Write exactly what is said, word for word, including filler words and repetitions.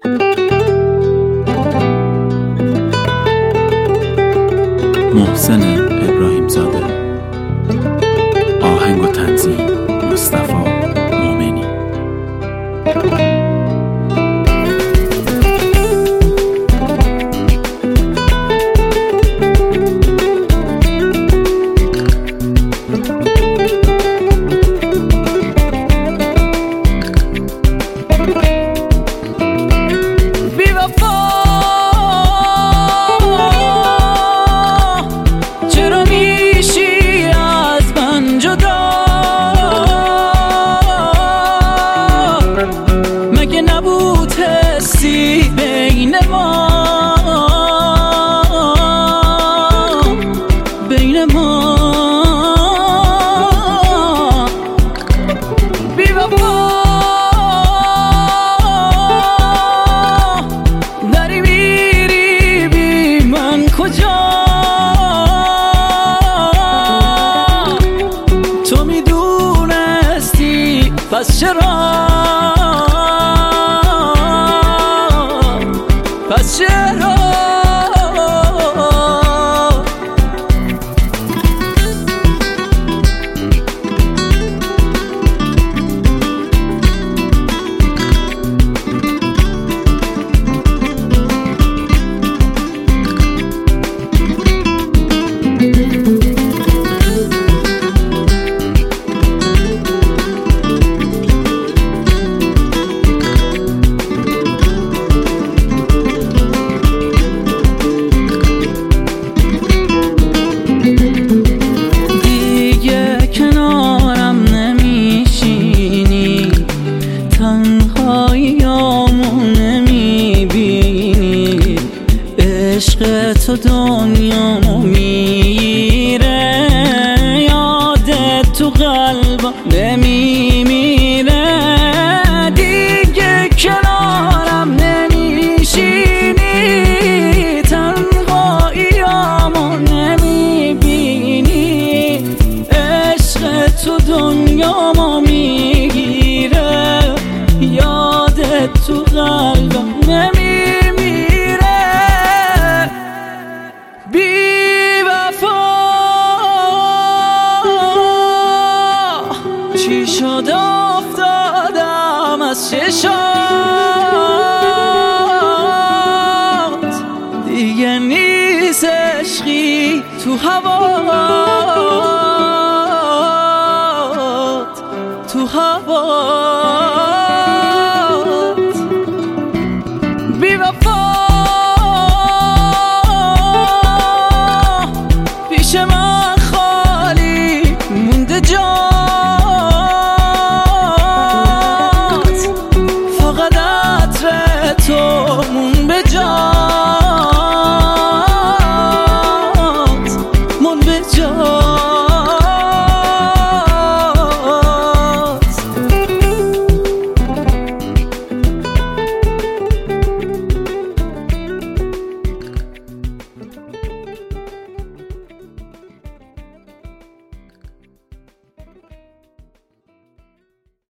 محسن ابراهیم زاده. آهنگ و تنظیم مصطفی مومنی. بین ما بین ما بی وفا داری میری بی من کجا تو میدونستی پس چرا پس چرا عشق تو دنیامو میره یادت تو قلبم نمیمیره دیگه کنارم نمیشینی تنهاییامو نمیبینی عشق تو دنیامو میگیره یادت تو قلبم نمیمیره چی شد افتادم از چشات دیگه نیست عشقی تو هوات تو هوات